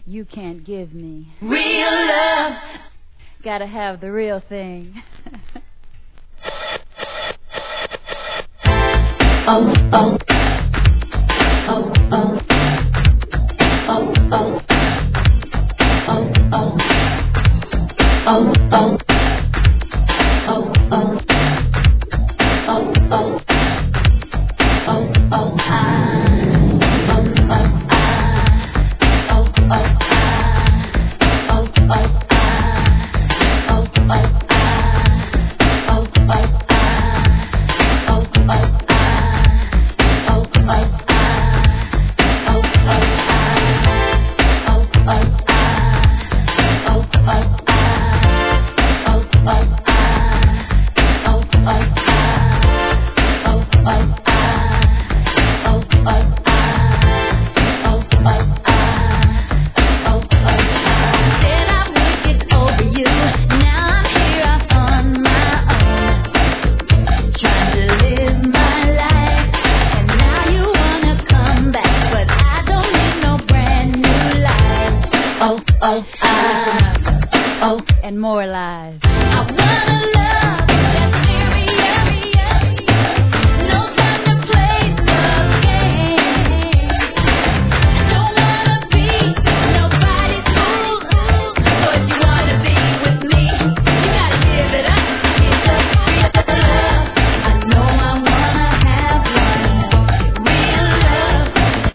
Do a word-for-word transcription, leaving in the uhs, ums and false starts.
you can't give me. Real love. Gotta have the real thing. Oh, oh. Oh, oh. Oh, oh. Oh, oh. Oh, oh. Oh, oh. Oh, oh. Oh, oh. Ah. Oh, oh. Ah. Oh, oh. Ah. Oh, oh. Ah. Oh, oh. Ah. Oh, oh. Ah. Oh, oh. Oh, ah, oh, and more lies. I wanna